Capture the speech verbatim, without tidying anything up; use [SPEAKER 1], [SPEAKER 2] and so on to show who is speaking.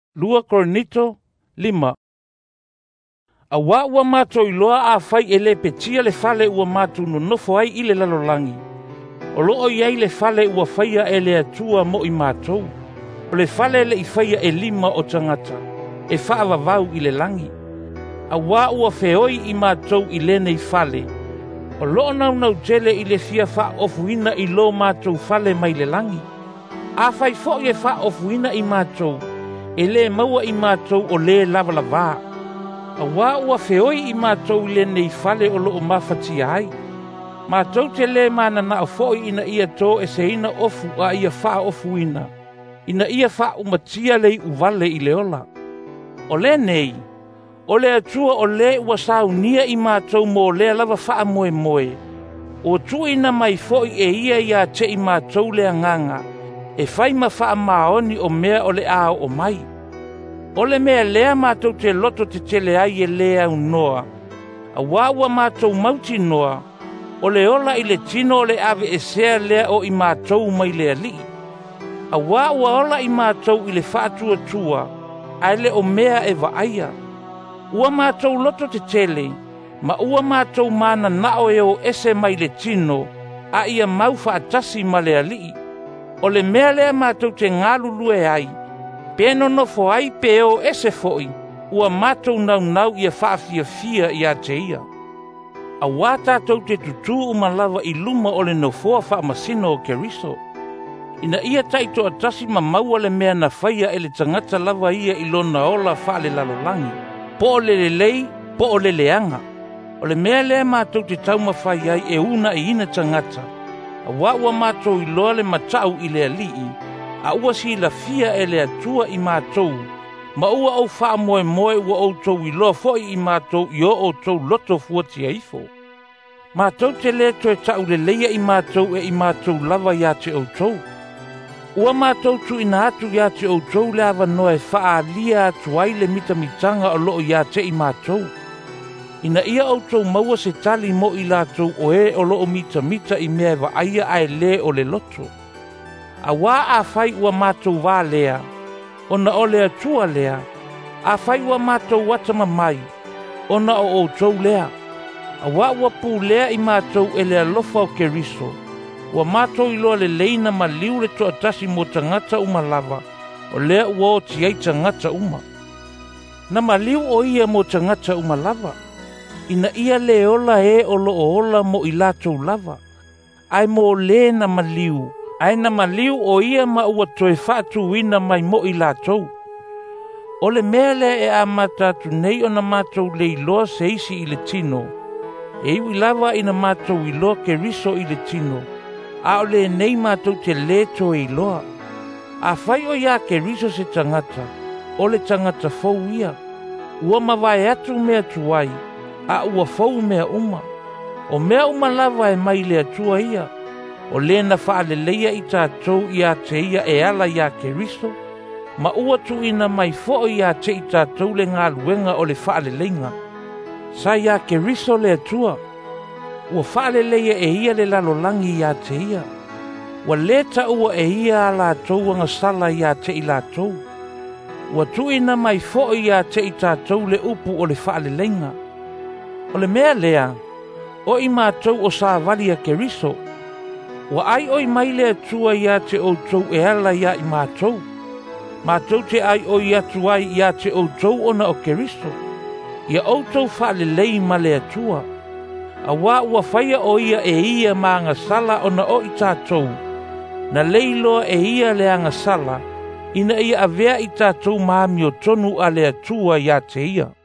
[SPEAKER 1] Lua Korinito lima. Awa ua mātou iloa a fai e le petia le fale ua mātou no nofo ai i le lalolangi. O loo iai le fale ua faia e le atua mo i mātou. O le fale le i faia e lima o tangata, e whaavavau i le langi. Awa ua feoi i mātou i le nei fale. O loo nau nau tele i le fia wha ofuina i lo mātou fale mai le langi. A fai fo i e wha ofuina i mātou, e le maua i mātou o le lavalavā. Awa ua feoi i mātou le nei fale o loo mawhati ai. Mātou te le mana na o foi ina ia tō e se ina ofu a ia wha ofu ina. Ina ia wha umatia lei uvale i leola. O le nei, o le atua o le ua saunia i mātou mō le lava wha moe moe. O tu ina mai foi e ia ia te i mātou le anganga. E whai ma wha maoni o mea o le ao o mai. O le mea lea mātou te loto te tele ai e lea unoa. A wawa mātou mauti noa. O le ola i le tino o le ave e sea lea o i mātou mai lea li. A wawa ola i mātou i le whaatua tua. A le o mea e waaia. Ua mātou loto te tele. Ma ua mātou mana nao e o ese mai le tino. A ia mau whaatasi ma lea li. O le mea lea mātou te ngālulu e ai. Peno no fo ai peo ese foi, ua mātou nau nau ia whaafia fia i a te ia. A wā tātou te tutu umalawa i luma o le no foa whaamasino o Keriso. Ina ia taito atasi ma maua le mea na whaia e le tangata lava ia i lona ola whaale lalolangi. Po o le lelei, po o le leanga. O le mea lea mātou te tauma whai ai e una i ina tangata. A wā ua mātou i loa le matau i le alii. A ua si la fia e le atua i mātou. Ma ua au wha moe moe ua au tau i loa foi i mātou i o au tau loto fuati a ifo. Mātou te le to e tau le leia i mātou e i mātou lava ia te au tau. Ua mātou tu ina atu ia te au tau le awa noe wha lia atu ai le mita mitanga o loo ia te i mātou. Ina ia au tau maua se tali mo i lātou o e o loo mita mita i mea wa aia ai le o le loto. A wā a whai ua mātou wā lea, o na o lea tua lea, a whai ua mātou watama mai, o na o o tau lea. A wā ua pū lea i mātou e lea lofa o Keriso, ua mātou i loa le leina ma liu le toa tasi mo tangata uma lava, o lea ua o tiai tangata uma. Na ma liu o ia mo tangata uma lava, ina ia le ola e o lo o ola mo i lātou lava, ai mo le na ma liu. Aina maliu o ia ma ua toe whaatu wina mai mo i lātou. O le mele e a matatu nei o na mātou le iloa se isi i le tino. E iwi lava ina mātou iloa Keriso i le tino. A o le nei mātou te le to e iloa. A whai o ia Keriso se tangata. O le tangata fau ia. Ua mawai atu mea tuai. A ua fau mea uma. O mea uma lava e mai le atua ia. O le na whaale leia i tātou i a te ia e ala i a Keriso, ma ua tu ina mai fo i a te i tātou le ngā luenga o le whaale leinga. Sa i a Keriso le atua, ua whaale leia e ia le lalolangi i a te ia. Ua leta ua e ia a lātou anga sala i a te i lātou. Ua tu ina mai fo i a te i tātou le upu o le whaale leinga. O le mea lea, o i mātou o sa vali a Keriso, wa ai oi mai le atua ia te outou e ala ia i mātou. Mātou te ai oi atu ai ia te outou ona o Keriso. Ia outou whaale lei ma le atua. A wā ua whaia o ia e ia maanga sala ona o i tātou. Na leiloa e ia le anga sala, ina ia avea i tātou maami o tonu a le atua ia te ia.